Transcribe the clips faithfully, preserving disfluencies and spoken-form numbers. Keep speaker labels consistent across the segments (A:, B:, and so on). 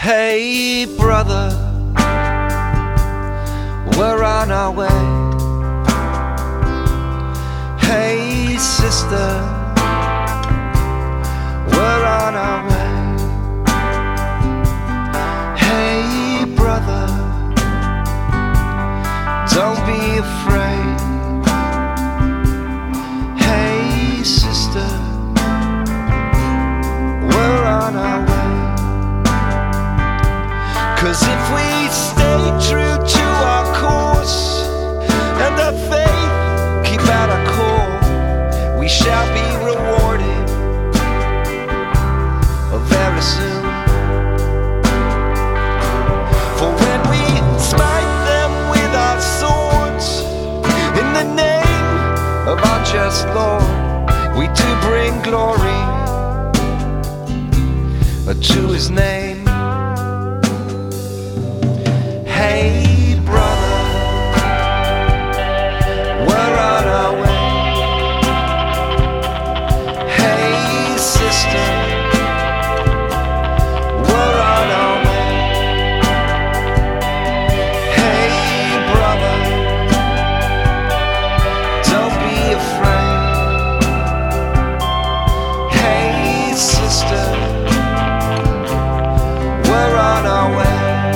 A: Hey brother, we're on our way. Hey sister, we're on our way. Hey brother, don't be afraid. Hey sister, we're on our way. 'Cause if we stay true to our course and our faith keep at our core, we shall be rewarded very soon. For when we smite them with our swords in the name of our just Lord, we do bring glory to his name. Hey brother, we're on our way. Hey sister, we're on our way. Hey brother, don't be afraid. Hey sister, we're on our way.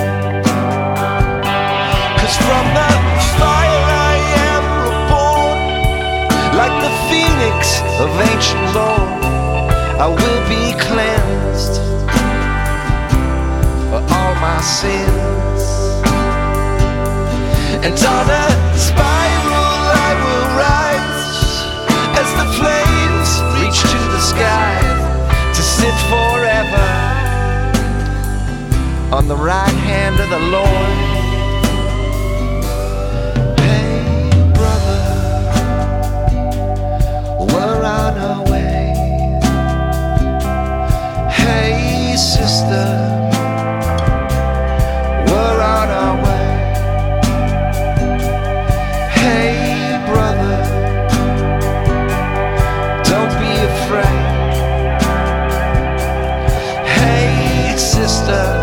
A: From the fire I am reborn, like the phoenix of ancient lore. I will be cleansed of all my sins, and on a spiral I will rise as the flames reach to the sky, to sit forever on the right hand of the Lord. We're on our way. Hey sister, we're on our way. Hey brother, don't be afraid. Hey sister,